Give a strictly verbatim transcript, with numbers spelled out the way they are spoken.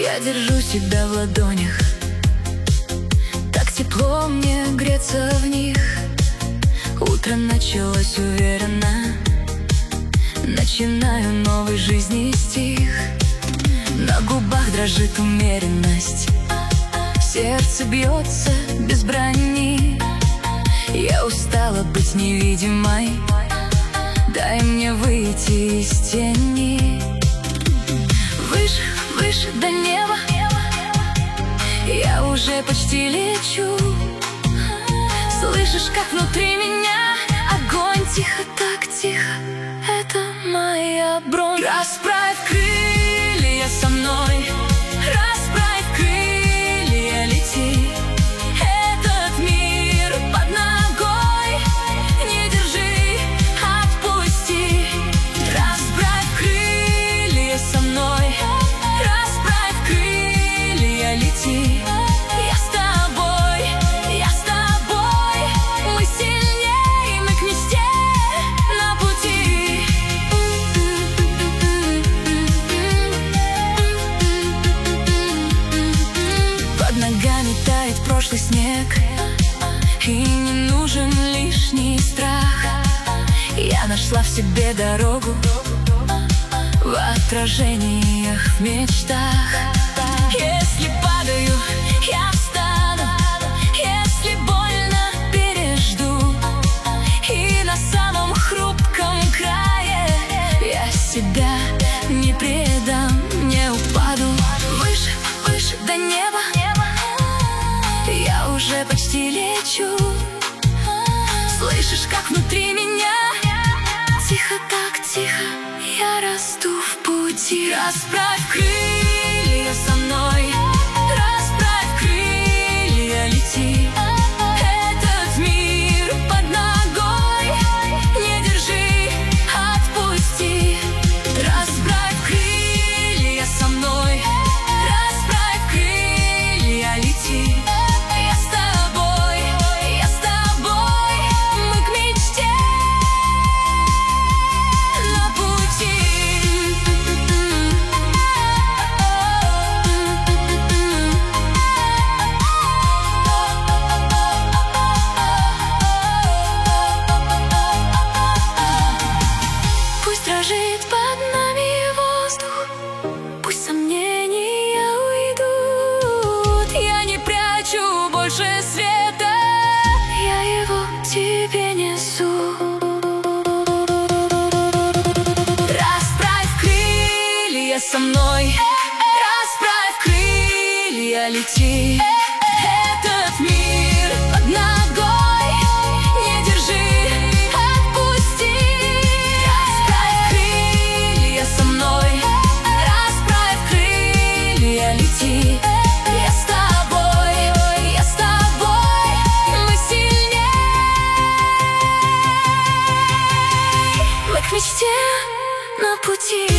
Я держу себя в ладонях, так тепло мне греться в них. Утро началось уверенно, начинаю новый жизни стих. На губах дрожит умеренность, сердце бьется без брони. Я устала быть невидимой, дай мне выйти из тени. Выше, выше до неба, я уже почти лечу. Слышишь, как внутри меня огонь? Тихо, так тихо, это моя бронь. Расправь крылья со мной, расправь крылья, лети. Этот мир под ногой не держи, отпусти. Расправь крылья со мной, расправь крылья, лети. Я с тобой, я с тобой, мы сильнее, мы к мечте на пути. Под ногами тает прошлый снег, и не нужен лишний страх. Я нашла в себе дорогу в отражениях, в мечтах. Если падаю, я встану, если больно, пережду. И на самом хрупком крае я себя не предам, не упаду. Выше, выше до неба, я уже почти лечу. Слышишь, как внутри меня? Тихо, так тихо, я расту в пути. Расправь крылья со мной, расправь крылья, лети. Этот мир под ногой не держи, отпусти. Расправь крылья со мной, расправь крылья, лети. Я с тобой, я с тобой, мы к мечте на пути. Пусть дрожит под нами воздух, пусть сомнения уйдут. Я не прячу больше света, я его тебе несу. Расправь крылья со мной, расправь крылья, лети. Этот мир под ногой не держи, отпусти. Расправь крылья со мной, расправь крылья, лети. Я с тобой, я с тобой, мы сильнее, мы к мечте на пути.